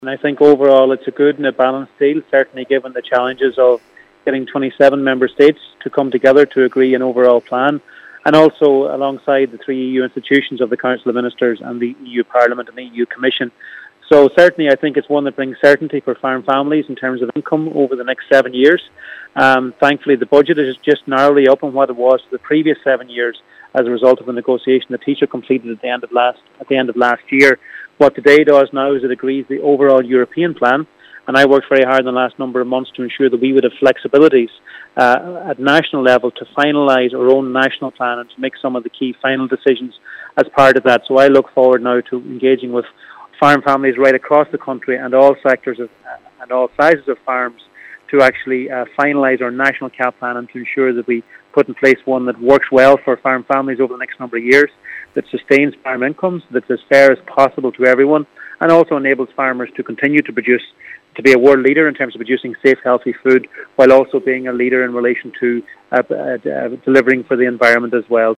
And I think overall it's a good and a balanced deal, certainly given the challenges of getting 27 member states to come together to agree an overall plan, and also alongside the three EU institutions of the Council of Ministers and the EU Parliament and the EU Commission. So certainly I think it's one that brings certainty for farm families in terms of income over the next 7 years. Thankfully the budget is just narrowly up on what it was for the previous 7 years as a result of the negotiation that Taoiseach completed at the end of last year. What today does now is it agrees the overall European plan, and I worked very hard in the last number of months to ensure that we would have flexibilities at national level to finalise our own national plan and to make some of the key final decisions as part of that. So I look forward now to engaging with farm families right across the country and all sectors and all sizes of farms to actually finalise our national CAP plan and to ensure that we put in place one that works well for farm families over the next number of years, that sustains farm incomes, that's as fair as possible to everyone, and also enables farmers to continue to produce, to be a world leader in terms of producing safe, healthy food, while also being a leader in relation to delivering for the environment as well.